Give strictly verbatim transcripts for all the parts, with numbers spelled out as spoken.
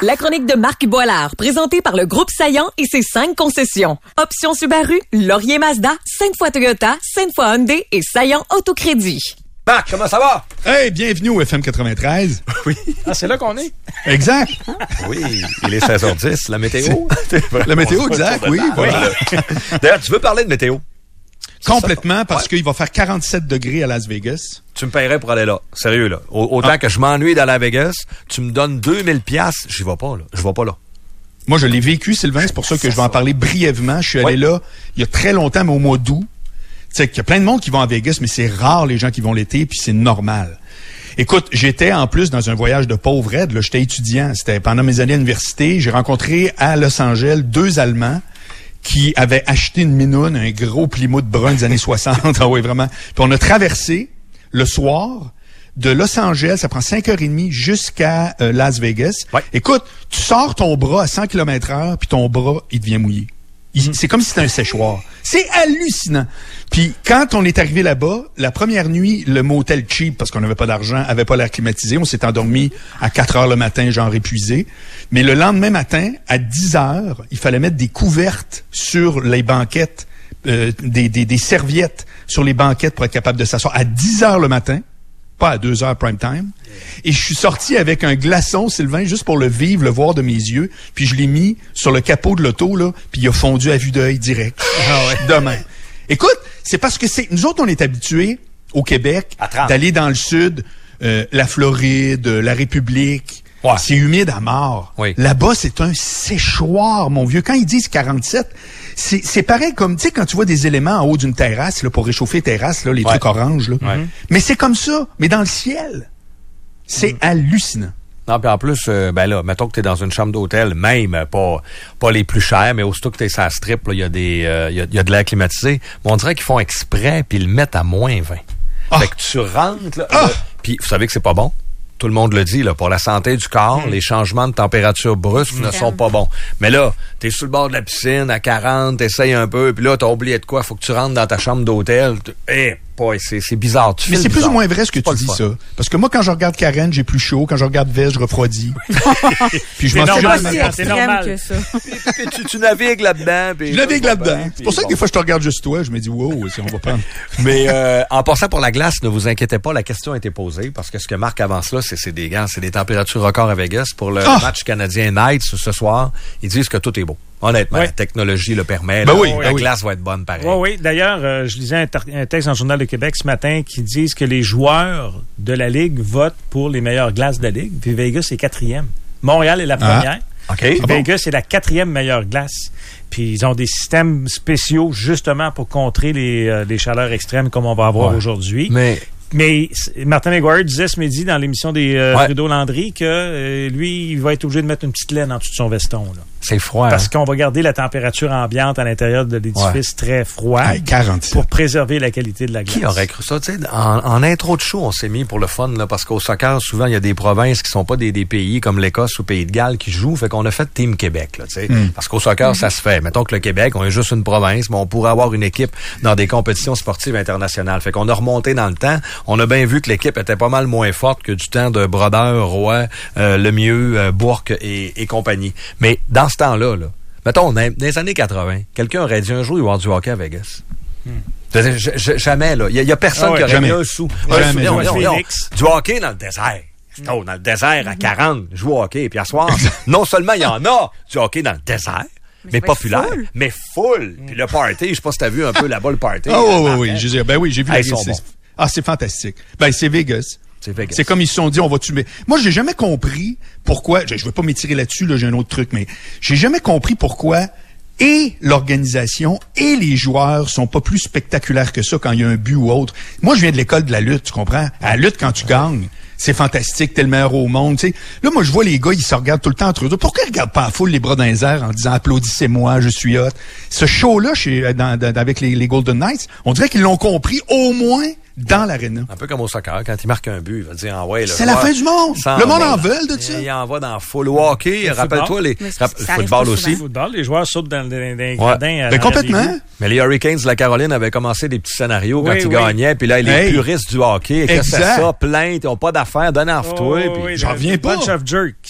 La chronique de Marc Boilard, présentée par le groupe Saillant et ses cinq concessions. Option Subaru, Laurier Mazda, Sainte-Foy Toyota, Sainte-Foy Hyundai et Saillant Autocrédit. Marc, comment ça va? Hey, bienvenue au F M quatre-vingt-treize. Oui. Ah, c'est là qu'on est? Exact. Oui, il est seize heures dix, la météo. La météo, exact, oui. Voilà. D'ailleurs, tu veux parler de météo? Complètement, parce ouais. qu'il va faire quarante-sept degrés à Las Vegas. Tu me paierais pour aller là. Sérieux, là. Autant ah. que je m'ennuie dans Las Vegas, tu me donnes deux mille piastres, j'y vais pas, là. Je vais pas là. Moi, je l'ai vécu, Sylvain, c'est pour ça que ça, je vais en parler brièvement. Je suis allé ouais. là il y a très longtemps, mais au mois d'août. Tu sais qu'il y a plein de monde qui vont à Vegas, mais c'est rare les gens qui vont l'été, puis c'est normal. Écoute, j'étais en plus dans un voyage de pauvre aide, là, j'étais étudiant. C'était pendant mes années à l'université. J'ai rencontré à Los Angeles deux Allemands qui avaient acheté une minoune, un gros Plymouth brun des années soixante. Ah oui, vraiment. Puis on a traversé le soir de Los Angeles, ça prend cinq heures trente jusqu'à euh, Las Vegas. Ouais. Écoute, tu sors ton bras à cent kilomètres heure, puis ton bras, il devient mouillé. Il, c'est comme si c'était un séchoir. C'est hallucinant. Puis quand on est arrivé là-bas, la première nuit, le motel cheap, parce qu'on n'avait pas d'argent, avait pas l'air climatisé. On s'est endormi à quatre heures le matin, genre épuisé. Mais le lendemain matin, à dix heures, il fallait mettre des couvertes sur les banquettes, euh, des, des, des serviettes sur les banquettes pour être capable de s'asseoir. À dix heures le matin, pas à deux heures prime time. Et je suis sorti avec un glaçon, Sylvain, juste pour le vivre, le voir de mes yeux. Puis je l'ai mis sur le capot de l'auto, là, puis il a fondu à vue d'œil direct. Ah ouais. Demain. Écoute, c'est parce que c'est nous autres, on est habitués au Québec d'aller dans le sud, euh, la Floride, la République. Ouais. C'est humide à mort. Oui. Là-bas, c'est un séchoir, mon vieux. Quand ils disent quarante-sept, c'est, c'est pareil comme, tu sais, quand tu vois des éléments en haut d'une terrasse, là, pour réchauffer terrasse, là, les ouais. trucs oranges, là. Ouais. Mais c'est comme ça, mais dans le ciel. C'est mmh. hallucinant. Non, puis en plus, euh, ben là, mettons que t'es dans une chambre d'hôtel, même pas pas les plus chères, mais aussitôt que t'es sur la strip, il y a des il euh, y, a, y a de l'air climatisé. Mais on dirait qu'ils font exprès puis ils le mettent à moins vingt. Ah. Fait que tu rentres là, ah. là puis vous savez que c'est pas bon. Tout le monde le dit, là, pour la santé du corps, mmh. les changements de température brusques mmh. ne sont pas bons. Mais là, t'es sur le bord de la piscine à quarante, t'essayes un peu, puis là, t'as oublié de quoi, faut que tu rentres dans ta chambre d'hôtel. Eh, boy, c'est, c'est bizarre. Tu Mais c'est bizarre. Plus ou moins vrai ce que tu dis, ça. Parce que moi, quand je regarde Karen, j'ai plus chaud. Quand je regarde Vez, je refroidis. Puis je m'en suis jamais mal. C'est normal que ça. puis tu, tu navigues là-dedans. Puis je navigue là-dedans. Bien, c'est pour ça que bon. Des fois, je te regarde juste toi. Je me dis, wow, si on va prendre. Mais euh, en passant pour la glace, ne vous inquiétez pas, la question a été posée. Parce que ce que Marc avance là, c'est, c'est des gants, c'est des températures records à Vegas. Pour le ah! match canadien Knights ce soir, ils disent que tout est beau. Honnêtement, oui. la technologie le permet. Ben là, oui, la ben glace oui. va être bonne pareil. Oui, oui. D'ailleurs, euh, je lisais un, tar- un texte dans le Journal de Québec ce matin qui disent que les joueurs de la Ligue votent pour les meilleures glaces de la Ligue. Puis Vegas est quatrième. Montréal est la première. Ah, okay. Puis Vegas est la quatrième meilleure glace. Puis ils ont des systèmes spéciaux justement pour contrer les, euh, les chaleurs extrêmes comme on va avoir ouais. aujourd'hui. Mais... Mais Martin McGuire disait ce midi dans l'émission des euh, ouais. Trudeau Landry que euh, lui, il va être obligé de mettre une petite laine en dessous de son veston. Là. C'est froid. Parce hein? qu'on va garder la température ambiante à l'intérieur de l'édifice ouais. très froid ah, quarante pour préserver la qualité de la glace. Qui aurait cru ça? Tu sais, en, en intro de show, on s'est mis pour le fun, là, parce qu'au soccer, souvent, il y a des provinces qui sont pas des, des pays comme l'Écosse ou le Pays de Galles qui jouent. Fait qu'on a fait Team Québec. Là, tu sais, mm. Parce qu'au soccer, mm. ça se fait. Mettons que le Québec, on est juste une province, mais on pourrait avoir une équipe dans des compétitions sportives internationales. Fait qu'on a remonté dans le temps. On a bien vu que l'équipe était pas mal moins forte que du temps de Brodeur, Roy, euh, Lemieux, euh, Bourque et, et compagnie. Mais dans ce temps-là, là, mettons, dans les années quatre-vingts, quelqu'un aurait dit un jour il va y avoir du hockey à Vegas. Hmm. Je, je, jamais, là. Il y, y a personne ah ouais, qui aurait jamais. mis un sou. Jamais, un sou. Non, non, non. Du hockey dans le désert. Mm. Oh, dans le désert, à quarante, joue au hockey. Puis à soir, non seulement il y en a du hockey dans le désert, mais, mais populaire, full. mais full. Mm. Puis le party, je sais pas si t'as vu un peu là-bas le party. Ah oh, oui, oui, oui. J'ai, ben oui, j'ai vu hey, la c'est, bon. Ah, c'est fantastique. Ben, c'est Vegas. C'est Vegas. C'est comme ils se sont dit, on va tuer. Moi, j'ai jamais compris pourquoi, je, je veux pas m'étirer là-dessus, là, j'ai un autre truc, mais j'ai jamais compris pourquoi et l'organisation et les joueurs sont pas plus spectaculaires que ça quand il y a un but ou autre. Moi, je viens de l'école de la lutte, tu comprends? À la lutte, quand tu gagnes, c'est fantastique, t'es le meilleur au monde, tu sais. Là, moi, je vois les gars, ils se regardent tout le temps entre eux. Pourquoi ils regardent pas à foule les bras dans les airs en disant « Applaudissez-moi, je suis hot ». Ce show-là, chez, dans, dans, avec les, les Golden Knights, on dirait qu'ils l'ont compris au moins dans l'aréna. Un peu comme au soccer, quand il marque un but, il va dire ah ouais, là, c'est la fin du monde. Le monde en veut de ça. Il envoie dans full hockey, rappelle-toi les le football aussi. Le football, les joueurs sautent dans, dans, dans les gradins. Ben complètement. Mais les Hurricanes de la Caroline avaient commencé des petits scénarios oui, quand ils oui. gagnaient, puis là les hey. puristes du hockey, que c'est ça, plainte, ils n'ont pas d'affaires, donne en toi. Oh, oui, j'en reviens pas. Bunch of jerks.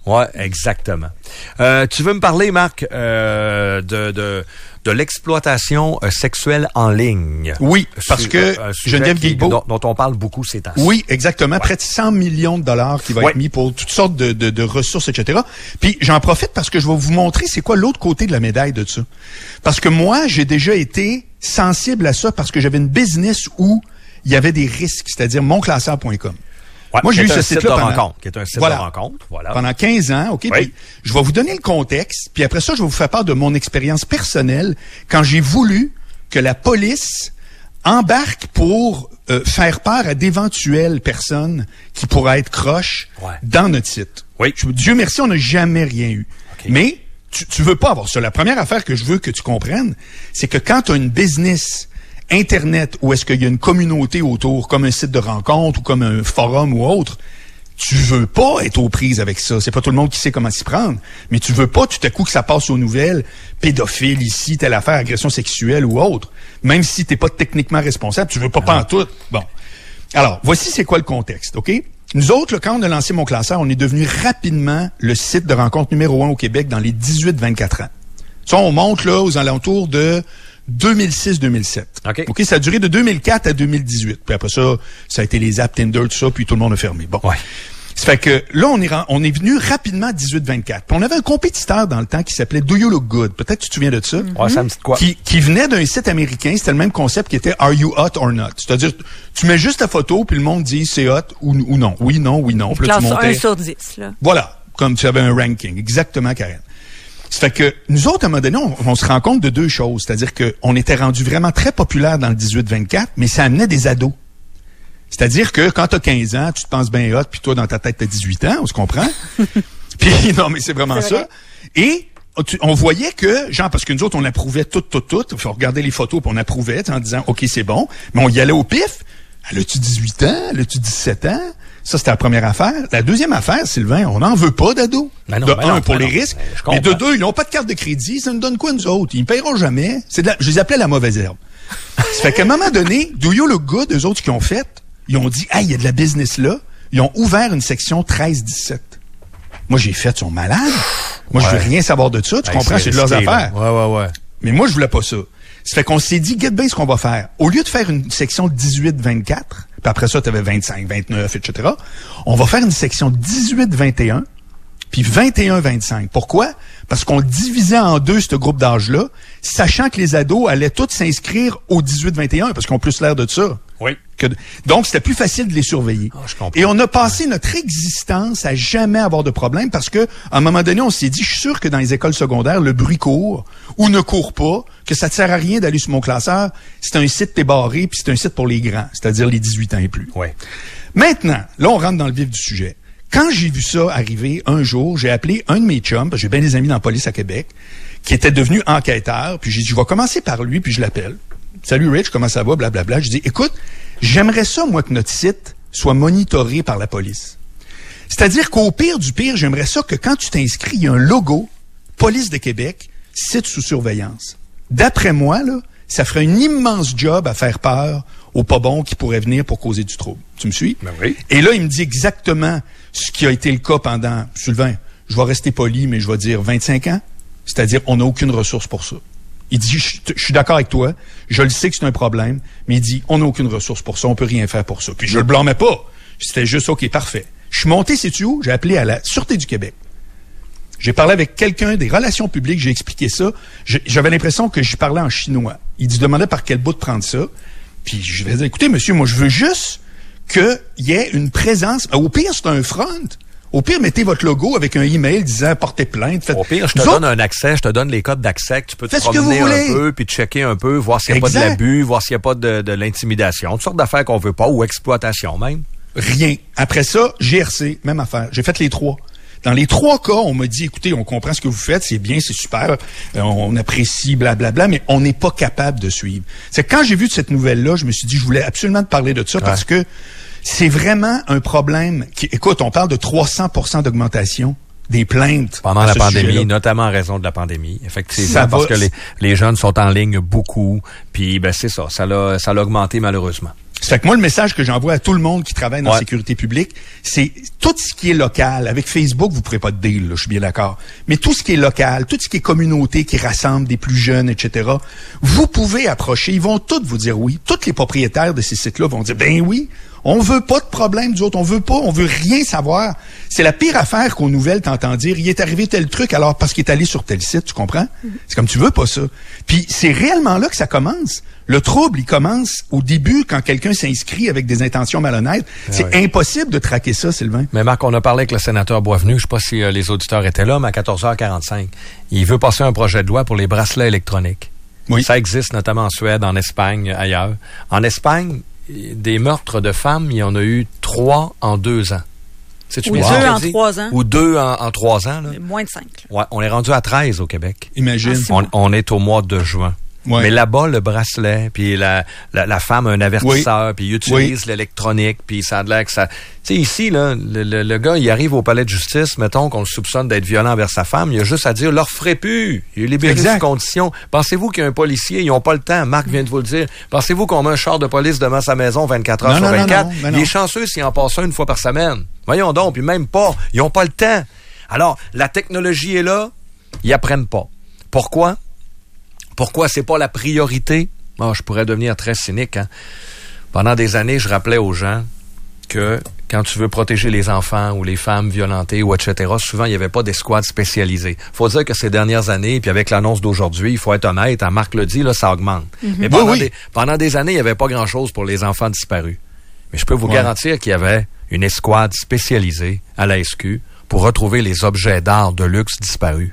Ouais, exactement. Euh, tu veux me parler, Marc, euh, de, de, de l'exploitation euh, sexuelle en ligne? Oui, parce Su- que euh, Geneviève qui, Guilbeault... dont, dont on parle beaucoup ces temps-ci. Oui, exactement. Ouais. Près de cent millions de dollars qui va ouais. être mis pour toutes sortes de, de, de ressources, et cetera. Puis j'en profite parce que je vais vous montrer c'est quoi l'autre côté de la médaille de ça. Parce que moi, j'ai déjà été sensible à ça parce que j'avais une business où il y avait des risques, c'est-à-dire mon classeur point com. Ouais, moi, j'ai eu ce site-là de pendant... rencontre, qui est un site voilà, de rencontre. Voilà. Pendant quinze ans, OK? Oui. Puis je vais vous donner le contexte, puis après ça, je vais vous faire part de mon expérience personnelle quand j'ai voulu que la police embarque pour euh, faire peur à d'éventuelles personnes qui pourraient être croches ouais. dans notre site. Oui. Je, Dieu merci, on n'a jamais rien eu. Okay. Mais tu, tu veux pas avoir ça. La première affaire que je veux que tu comprennes, c'est que quand tu as une business Internet, où est-ce qu'il y a une communauté autour, comme un site de rencontre ou comme un forum ou autre, tu veux pas être aux prises avec ça. C'est pas tout le monde qui sait comment s'y prendre, mais tu veux pas tout à coup que ça passe aux nouvelles, pédophile ici, telle affaire, agression sexuelle ou autre. Même si t'es pas techniquement responsable, tu veux pas ah. pantoute. Bon. Alors, voici c'est quoi le contexte, OK? Nous autres, là, quand on a lancé Mon Classeur, on est devenu rapidement le site de rencontre numéro un au Québec dans les dix-huit vingt-quatre ans. Ça, on monte là aux alentours de deux mille six deux mille sept. OK. OK, ça a duré de deux mille quatre à deux mille dix-huit. Puis après ça, ça a été les apps Tinder, tout ça, puis tout le monde a fermé. Bon. Ouais. Ça fait que là, on est, on est venu rapidement à dix-huit vingt-quatre. Puis on avait un compétiteur dans le temps qui s'appelait Do You Look Good? Peut-être que tu te souviens de ça. Mm-hmm. Ouais, ça me dit quoi? Qui, qui venait d'un site américain. C'était le même concept qui était Are You Hot or Not? C'est-à-dire, tu mets juste ta photo, puis le monde dit c'est hot ou, ou non. Oui, non, oui, non. Puis là, tu montais. un sur dix, là. Voilà. Comme tu avais un ranking. Exactement, Karen. Ça fait que nous autres, à un moment donné, on, on se rend compte de deux choses. C'est-à-dire qu'on était rendu vraiment très populaire dans le dix-huit vingt-quatre, mais ça amenait des ados. C'est-à-dire que quand t'as quinze ans, tu te penses bien hot, puis toi, dans ta tête, t'as dix-huit ans, on se comprend? Puis non, mais c'est vraiment c'est ça. Et tu, on voyait que, genre, parce que nous autres, on approuvait tout, tout, tout. Il faut regarder les photos, puis on approuvait en disant, OK, c'est bon. Mais on y allait au pif. Elle a-tu dix-huit ans? Elle a-tu dix-sept ans? Ça, c'était la première affaire. La deuxième affaire, Sylvain, on n'en veut pas d'ados. Ben non, de ben un, non, pour ben les non, risques. ben Mais de deux, ils n'ont pas de carte de crédit. Ça nous donne quoi, nous autres? Ils ne paieront jamais. C'est de la, je les appelais la mauvaise herbe. Ça fait qu'à un moment donné, Do You Look Good, eux autres qui ont fait, ils ont dit, hey, il y a de la business là. Ils ont ouvert une section treize dix-sept. Moi, j'ai fait, ils sont malades. Moi, ouais. je veux rien savoir de ça. Tu hey, comprends? C'est, c'est de leurs affaires. Ouais, ouais, ouais. Mais moi, je voulais pas ça. Ça fait qu'on s'est dit, get bien ce qu'on va faire. Au lieu de faire une section dix-huit vingt-quatre, puis après ça, tu avais vingt-cinq, vingt-neuf, et cetera, on va faire une section dix-huit vingt et un, puis vingt et un vingt-cinq. Pourquoi? Parce qu'on divisait en deux ce groupe d'âge-là, sachant que les ados allaient tous s'inscrire au dix-huit vingt et un, parce qu'ils ont plus l'air de ça. Oui. Que de... Donc, c'était plus facile de les surveiller. Oh, je comprends. Et on a passé notre existence à jamais avoir de problème parce que, à un moment donné, on s'est dit, je suis sûr que dans les écoles secondaires, le bruit court ou ne court pas, que ça ne sert à rien d'aller sur Mon Classeur. C'est un site débarré, puis c'est un site pour les grands, c'est-à-dire les dix-huit ans et plus. Oui. Maintenant, là, on rentre dans le vif du sujet. Quand j'ai vu ça arriver un jour, j'ai appelé un de mes chums, parce que j'ai bien des amis dans la police à Québec, qui était devenu enquêteur, puis j'ai dit, je vais commencer par lui, puis je l'appelle. Salut Rich, comment ça va? Blablabla. Je dis, écoute, j'aimerais ça, moi, que notre site soit monitoré par la police. C'est-à-dire qu'au pire du pire, j'aimerais ça que quand tu t'inscris, il y a un logo, Police de Québec, site sous surveillance. D'après moi, là, ça ferait un immense job à faire peur aux pas bons qui pourraient venir pour causer du trouble. Tu me suis? Ben oui. Et là, il me dit exactement ce qui a été le cas pendant, Sylvain, je vais rester poli, mais je vais dire vingt-cinq ans. C'est-à-dire, on n'a aucune ressource pour ça. Il dit, je, je suis d'accord avec toi, je le sais que c'est un problème, mais il dit, on n'a aucune ressource pour ça, on peut rien faire pour ça. Puis je le blâmais pas. C'était juste, OK, parfait. Je suis monté, sais-tu où? J'ai appelé à la Sûreté du Québec. J'ai parlé avec quelqu'un des relations publiques, j'ai expliqué ça. Je, j'avais l'impression que je parlais en chinois. Il me demandait par quel bout de prendre ça. Puis je vais dire, écoutez, monsieur, moi, je veux juste qu'il y ait une présence. Au pire, c'est un front. Au pire, mettez votre logo avec un email disant portez plainte. Faites... Au pire, je te Nous donne autres, un accès, je te donne les codes d'accès que tu peux te faites ce que promener vous un voulez. peu, puis checker un peu, voir s'il n'y a Exact. pas de l'abus, voir s'il n'y a pas de, de l'intimidation, toutes sortes d'affaires qu'on veut pas, ou exploitation même. Rien. Après ça, G R C, même affaire. J'ai fait les trois. Dans les trois cas, on m'a dit, écoutez, on comprend ce que vous faites, c'est bien, c'est super, euh, on apprécie, blablabla, mais on n'est pas capable de suivre. C'est quand j'ai vu cette nouvelle-là, je me suis dit, je voulais absolument te parler de ça ouais. parce que c'est vraiment un problème qui, écoute, on parle de trois cents pour cent d'augmentation des plaintes. Pendant la pandémie, notamment en raison de la pandémie. Effectivement, ça parce va, que les, les jeunes sont en ligne beaucoup, puis ben c'est ça, ça l'a, ça l'a augmenté malheureusement. Ça fait que moi, le message que j'envoie à tout le monde qui travaille dans ouais. la sécurité publique, c'est tout ce qui est local. Avec Facebook, vous ne pourrez pas de deal, là, je suis bien d'accord. Mais tout ce qui est local, tout ce qui est communauté, qui rassemble des plus jeunes, et cetera, vous pouvez approcher. Ils vont tous vous dire oui. Tous les propriétaires de ces sites-là vont dire, ben oui, on veut pas de problème du autres. On veut pas, on veut rien savoir. C'est la pire affaire qu'aux nouvelles t'entends dire, il est arrivé tel truc alors parce qu'il est allé sur tel site, tu comprends? Mm-hmm. C'est comme tu veux pas ça. Puis c'est réellement là que ça commence. Le trouble, il commence au début quand quelqu'un s'inscrit avec des intentions malhonnêtes. Ah c'est oui. impossible de traquer ça, Sylvain. Mais Marc, on a parlé avec le sénateur Boisvenu, je sais pas si euh, les auditeurs étaient là, mais à quatorze heures quarante-cinq, il veut passer un projet de loi pour les bracelets électroniques. Oui. Ça existe notamment en Suède, en Espagne, ailleurs. En Espagne, des meurtres de femmes, il y en a eu trois en deux ans. C'est-tu Ou deux en trois ans. Ou deux en, en trois ans. Là. Moins de cinq. Ouais, on est rendu à treize au Québec. Imagine. On, on est au mois de juin. Ouais. Mais là-bas, le bracelet, puis la, la, la femme a un avertisseur, oui. puis il utilise oui. l'électronique, puis ça a l'air que ça... Tu sais, ici, là, le, le, le gars, il arrive au palais de justice, mettons qu'on le soupçonne d'être violent envers sa femme, il a juste à dire, leur ferait plus. Il est libéré de conditions. Pensez-vous qu'il y a un policier, ils n'ont pas le temps, Marc vient de vous le dire. Pensez-vous qu'on met un char de police devant sa maison vingt-quatre heures non, sur non, vingt-quatre? Non, non, non, il est chanceux s'il en passe un une fois par semaine. Voyons donc, puis même pas. Ils n'ont pas le temps. Alors, la technologie est là, ils apprennent pas. Pourquoi? Pourquoi c'est pas la priorité? Oh, je pourrais devenir très cynique. Hein? Pendant des années, je rappelais aux gens que quand tu veux protéger les enfants ou les femmes violentées ou et cetera, souvent, il n'y avait pas d'escouade spécialisée. Faut dire que ces dernières années, puis avec l'annonce d'aujourd'hui, il faut être honnête, hein, Marc le dit, là, ça augmente. Mm-hmm. Mais pendant, oui, oui. Des, pendant des années, il n'y avait pas grand-chose pour les enfants disparus. Mais je peux vous ouais. garantir qu'il y avait une escouade spécialisée à la S Q pour retrouver les objets d'art de luxe disparus.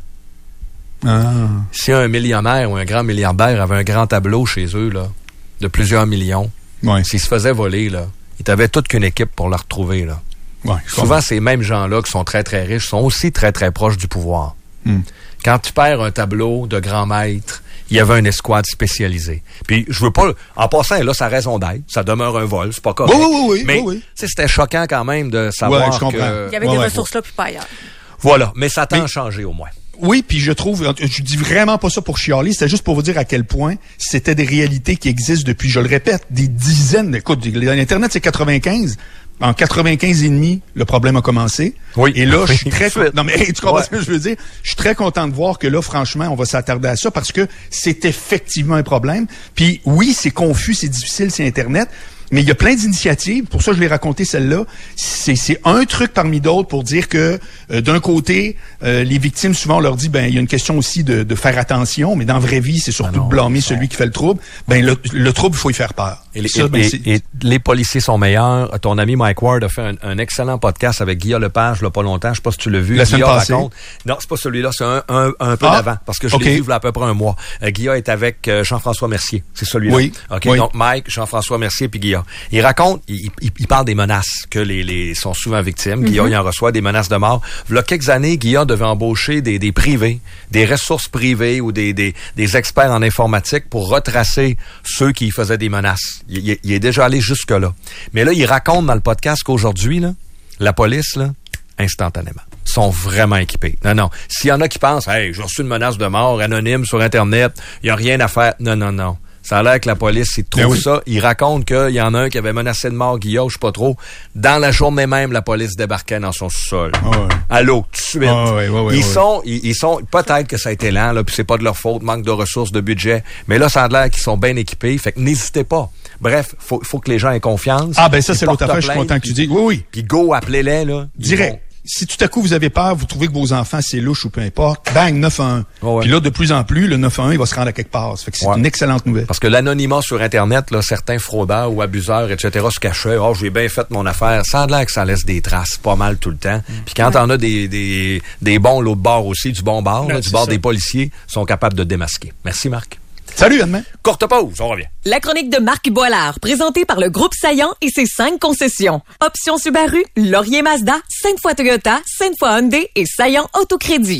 Ah. Si un millionnaire ou un grand milliardaire avait un grand tableau chez eux, là, de plusieurs millions, ouais. s'il se faisait voler, là, il t'avait toute qu'une équipe pour le retrouver, là. Ouais, souvent, ces mêmes gens-là qui sont très, très riches sont aussi très, très proches du pouvoir. Mm. Quand tu perds un tableau de grand maître, il y avait une escouade spécialisée. Puis, je veux pas... En passant, là, ça a raison d'être. Ça demeure un vol, c'est pas correct. Oui, oui, oui. Mais, oui, oui. c'était choquant quand même de savoir ouais, je comprends. que... Il y avait ouais, des ouais, ressources ouais. là, puis pas ailleurs. Voilà. Mais ça tend à mais... changer, au moins. Oui, puis je trouve, je dis vraiment pas ça pour chialer, c'était juste pour vous dire à quel point c'était des réalités qui existent depuis, je le répète, des dizaines. Écoute, l'Internet, c'est quatre-vingt-quinze. En quatre-vingt-quinze et demi, le problème a commencé. Oui. Et là, je suis très content. Non, mais hey, tu comprends ouais. ce que je veux dire? Je suis très content de voir que là, franchement, on va s'attarder à ça parce que c'est effectivement un problème. Puis oui, c'est confus, c'est difficile, c'est Internet. Mais il y a plein d'initiatives, pour ça je l'ai raconté celle-là. C'est, c'est un truc parmi d'autres pour dire que euh, d'un côté, euh, les victimes, souvent on leur dit, ben il y a une question aussi de, de faire attention, mais dans la vraie vie, c'est surtout ah non, de blâmer non. celui qui fait le trouble. Ben le, le trouble, il faut y faire peur. Et les, ça, et, ben, et, et les policiers sont meilleurs. Ton ami Mike Ward a fait un, un excellent podcast avec Guillaume Lepage, là, pas longtemps. Je sais pas si tu l'as vu. La semaine Guillaume passée. Raconte. Non, c'est pas celui-là, c'est un, un, un peu ah, d'avant, parce que je okay. l'ai vu il y a à peu près un mois. Euh, Guillaume est avec euh, Jean-François Mercier. C'est celui-là. Oui. OK, oui. donc Mike, Jean-François Mercier puis Guillaume. Il raconte, il, il, il parle des menaces que les, les sont souvent victimes. Mm-hmm. Guillaume, il en reçoit des menaces de mort. Il y a quelques années, Guillaume devait embaucher des, des privés, des ressources privées ou des, des, des experts en informatique pour retracer ceux qui faisaient des menaces. Il, il, il est déjà allé jusque-là. Mais là, il raconte dans le podcast qu'aujourd'hui, là, la police, là, instantanément, sont vraiment équipés. Non, non. S'il y en a qui pensent, hey, j'ai reçu une menace de mort anonyme sur Internet, il n'y a rien à faire. Non, non, non. Ça a l'air que la police, il trouve oui. ça. Il raconte qu'il y en a un qui avait menacé de mort Guillaume, je sais pas trop. Dans la journée même, la police débarquait dans son sous-sol. Oh, ouais. Allô, tout de suite. Oh, ouais, ouais, ouais, ils ouais. sont, ils, ils sont, peut-être que ça a été lent, là, puis c'est pas de leur faute, manque de ressources, de budget. Mais là, ça a l'air qu'ils sont bien équipés. Fait que n'hésitez pas. Bref, faut, faut que les gens aient confiance. Ah, ben ça, c'est l'autre affaire. Je suis content que tu dises. Oui, oui. Puis go, appelez-les, là. Direct. Si tout à coup vous avez peur, vous trouvez que vos enfants c'est louche ou peu importe, bang, neuf un un. Oh ouais. Puis là, de plus en plus, le neuf un un, il va se rendre à quelque part. Ça fait que c'est ouais. une excellente nouvelle. Parce que l'anonymat sur Internet, là, certains fraudeurs ou abuseurs, et cetera, se cachaient. Oh, j'ai bien fait mon affaire. Ça a l'air que ça laisse des traces pas mal tout le temps. Mmh. Puis quand ouais. t'en as des, des, des bons, l'autre bord aussi, du bon bord, là, du bord ça. Des policiers, sont capables de démasquer. Merci, Marc. Salut, Anne-Marie. Courte pause, on revient. La chronique de Marc Boilard, présentée par le groupe Saillant et ses cinq concessions. Option Subaru, Laurier Mazda, cinq fois Toyota, cinq fois Hyundai et Saillant Autocrédit.